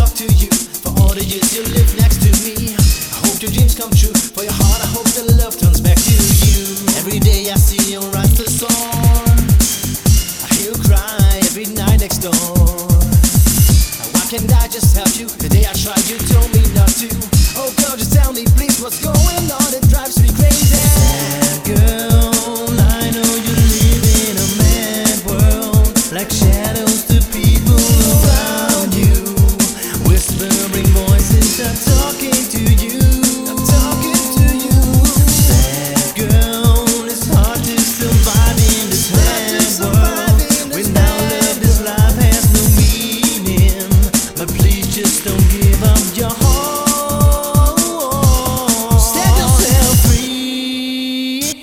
talk to you for all the years you lived next to me. I hope your dreams come true. For your heart, I hope the love turns back to you. Every day I see you write the song. I hear you cry every night next door. Why can't I just help you? The day I tried, you told me not to. Oh girl, just tell me please what's going on. It drives me crazy. Sad girl, I know you live in a mad world, like shadows to people around you. Whispering voices are talking to you. I'm talking to you. Sad girl, it's hard to survive in this mad world. Without love, this life has no meaning. But please just don't give up your heart. Set yourself free.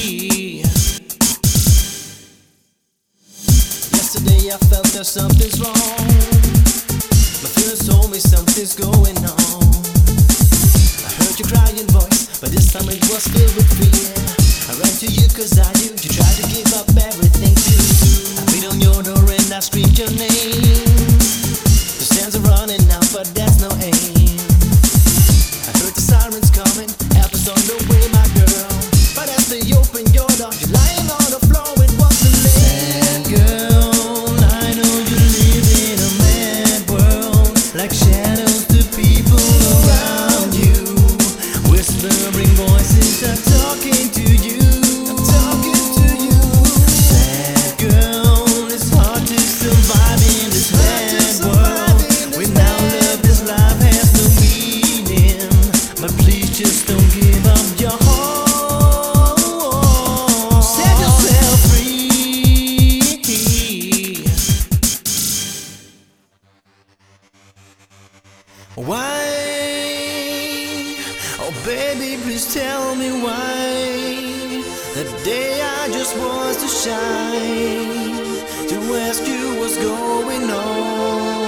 Yesterday I felt that something's wrong. My feelings told me something's going on. I heard your crying voice, but this time it was filled with fear. I ran to you cause I knew you tried to give up everything too. I beat on your door and I screamed your name. The sands are running out, but there's no aim. I heard the sirens coming, help is on the way, my girl. But as they open your door, you're lying on the floor, it wasn't late. Sad girl, I know you live in a mad world, like shadows to people around you. Whispering voices are talking to you. I'm talking to you. Sad girl, it's hard to survive in this mad world. Without love, this life has no meaning. But please just don't give up your heart. Set yourself free. Why? Oh baby, please tell me why. The day I just was to shine, to ask you what's going on.